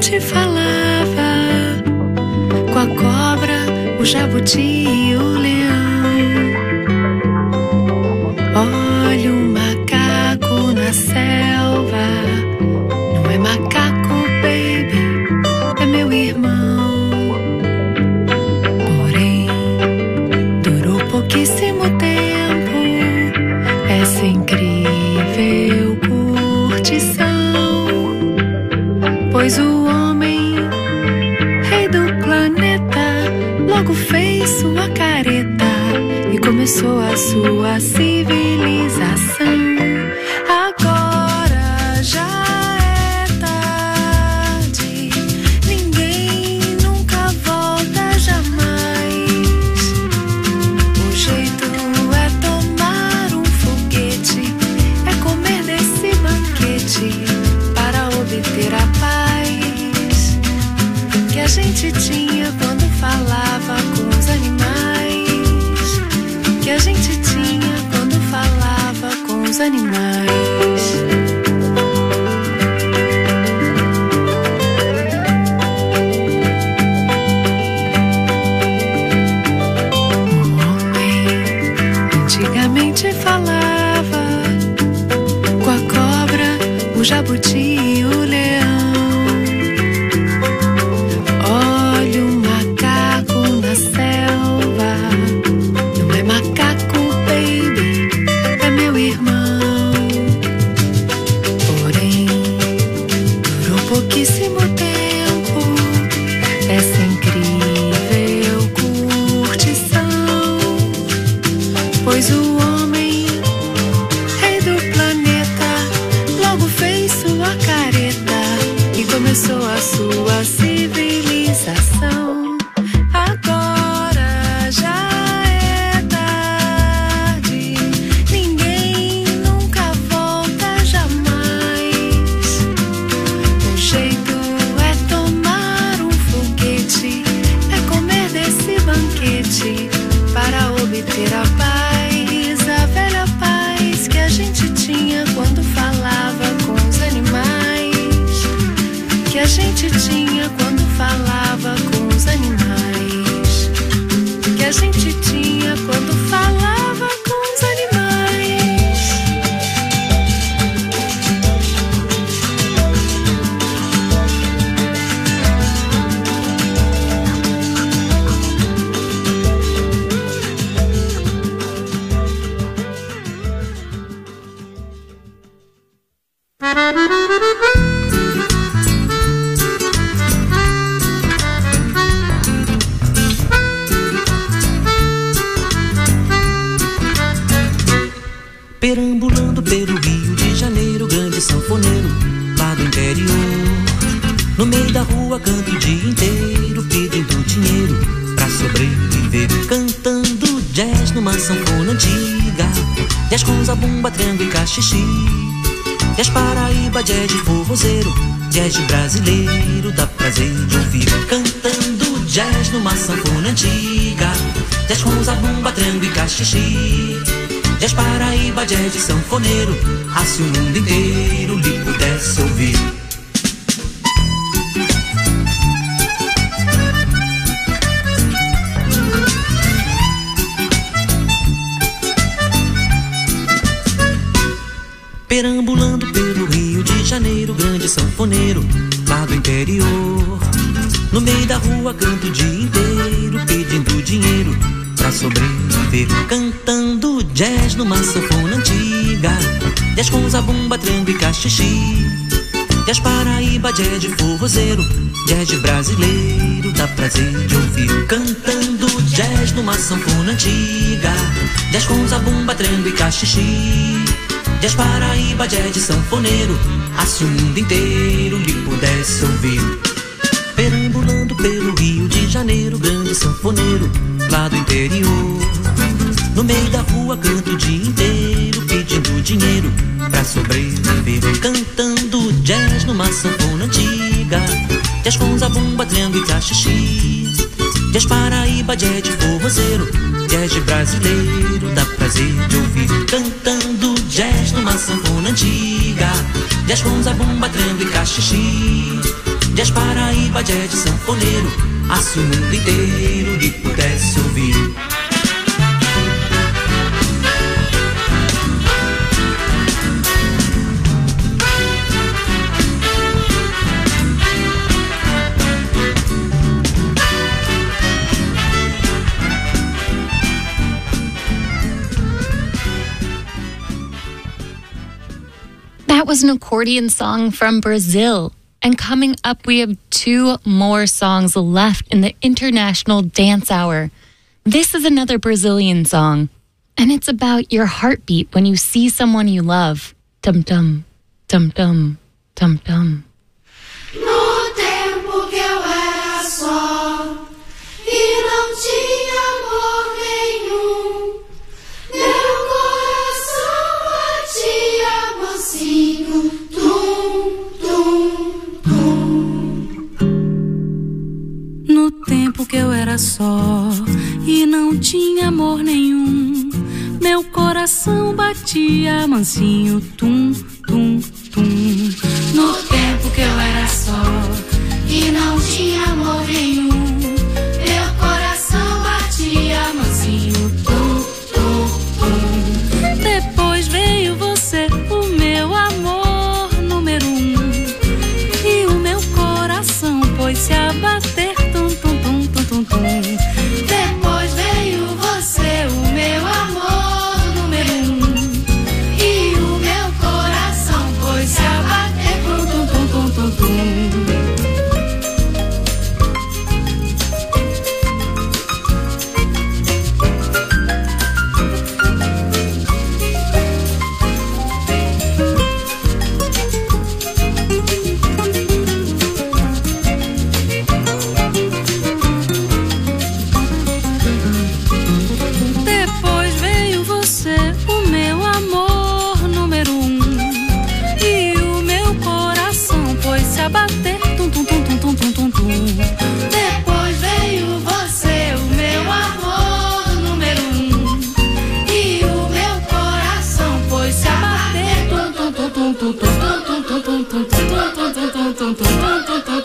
antigamente falava com a cobra, o jabuti e o leão. Olha o macaco na selva, não é macaco, baby, é meu irmão. Porém, durou pouquíssimo tempo essa incrível curtição, pois o homem, rei do planeta, logo fez sua careta e começou a sua civilização. Agora já é tarde, ninguém nunca volta jamais. O jeito é tomar um foguete, é comer desse banquete para obter a paz que a gente tinha quando falava com os animais, que a gente tinha quando falava com os animais. O homem antigamente falava com a cobra, o jabuti e o leão. Olha o macaco na selva, não é macaco, baby, é meu irmão. Porém, durou pouquíssimo tempo essa incrível curtição, pois o homem, rei do planeta, logo fez sua careta e começou a sua civilização. Agora já é tarde, ninguém nunca volta jamais. O jeito é tomar um foguete, é comer desse banquete para obter a paz, a velha paz que a gente tinha quando falava com os animais, que a gente tinha quando falava com os animais, que a gente tinha quando falava com os animais. Perambulando pelo Rio de Janeiro, grande sanfoneiro lá do interior. No meio da rua canto o dia inteiro, pedindo dinheiro pra sobreviver, cantando jazz numa sanfona antiga, jazz com zabumba, triângulo e cachixi, jazz Paraíba, jazz de forrozeiro, jazz de brasileiro, dá prazer de ouvir, cantando jazz numa sanfona antiga, jazz com zabumba, triângulo e cachixi, jazz Paraíba, jazz de sanfoneiro, ah, se o mundo inteiro lhe pudesse ouvir. Perambulando pelo Rio de Janeiro, grande sanfoneiro lá do interior. No meio da rua canto o dia inteiro, pedindo dinheiro pra sobreviver, cantando jazz numa sanfona antiga, jazz com zabumba, triângulo e cachixi, jazz Paraíba, jazz de forrozeiro, jazz de brasileiro, dá prazer de ouvir, cantando jazz numa sanfona antiga, jazz com zabumba, triângulo e cachixi, jazz Paraíba, jazz de sanfoneiro, ah, se o mundo inteiro lhe pudesse ouvir. Perambulando pelo Rio de Janeiro, grande sanfoneiro lá do interior. No meio da rua canto o dia inteiro, pedindo dinheiro pra sobreviver, cantando jazz numa sanfona antiga, jazz com zabumba, triângulo e cachixi, jazz Paraíba, jazz de forrozeiro, jazz de brasileiro, dá prazer de ouvir, cantando jazz numa sanfona antiga, jazz com zabumba, triângulo e cachixi, Jazz Paraíba, jazz de sanfoneiro, ah, se o mundo inteiro lhe pudesse ouvir. That was an accordion song from Brazil. And coming up, we have 2 more songs left in the International Dance Hour. This is another Brazilian song, and it's about your heartbeat when you see someone you love. Tum-tum, tum-tum, tum-tum. No tempo que eu era só e não tinha amor nenhum, meu coração batia mansinho, tum, tum, tum. No tempo que eu era só e não tinha amor nenhum, meu coração batia mansinho, tum, tum, tum. No tempo que eu era só e não tinha amor nenhum, meu coração batia mansinho, tum, tum, tum. Depois veio você, o meu amor número 1, e o meu coração pôs-se a bater, tum, tum, tum, tum, tum, tum. Depois veio você, o meu amor número 1, e o meu coração pôs-se a bater, tum, tum, tum, tum, tum, tum. Depois veio você, o meu amor número 1, e o meu coração pôs-se a bater, tum, tum, tum, tum, tum, tum, tum, tum. Depois veio você, o meu amor número 1, e o meu coração pôs-se a bater, tum, tum, tum, tum, tum, tum, tum, tum, tum, tum, tum, tum, tum, tum, tum, tum, tum, tum, tum.